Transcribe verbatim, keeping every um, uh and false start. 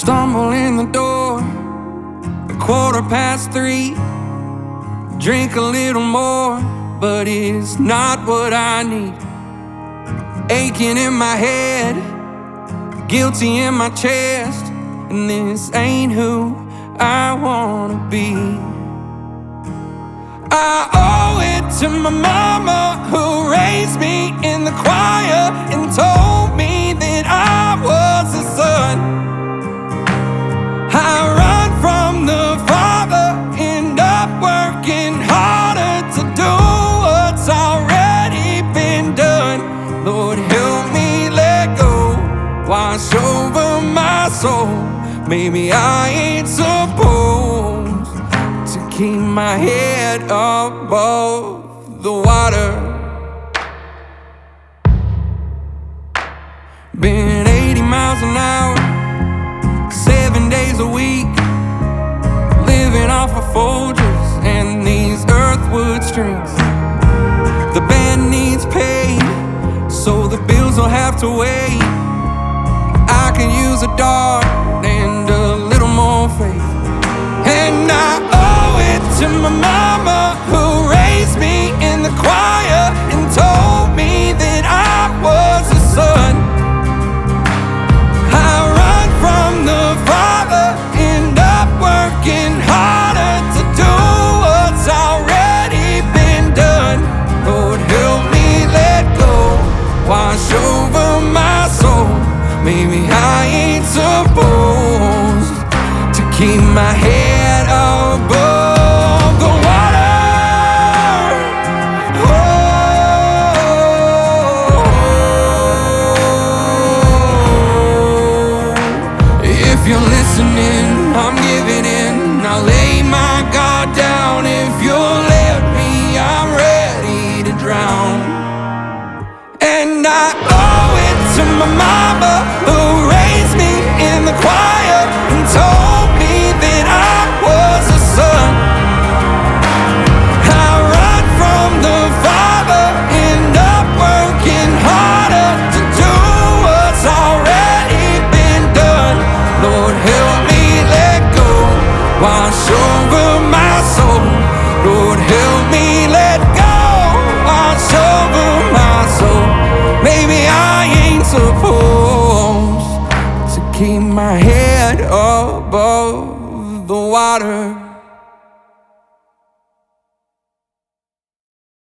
Stumble in the door, a quarter past three. Drink a little more, but it's not what I need. Aching in my head, guilty in my chest, and this ain't who I wanna be. I owe it to my mama, who raised me in the choir and told me that I was a son. I run from the Father, end up working harder to do what's already been done. Lord, help me let go, wash over my soul. Maybe I ain't supposed to keep my head above the water. Been eighty miles an hour, seven days a week, living off of Folgers and these earthwood strings. The band needs paid, so the bills will have to wait. I can use a dart and a little more faith. And I owe it to my mama, who raised me in the choir and told me that I was a son. I run from the Father, end up working harder to do what's already been done. Lord, help me let go, wash over my soul. Maybe I ain't supposed to keep my head above the water. Oh, if you're listening, I'm giving in. I'll lay my guard down. If you'll let me, I'm ready to drown. And I owe it to my mama, who raised me in the choir and told me that I was a son. I run from the Father, end up working harder to do what's already been done. Lord, help me let go, wash over my soul. Lord, help me let go, wash over my soul. Maybe I ain't supposed to keep my head above the water.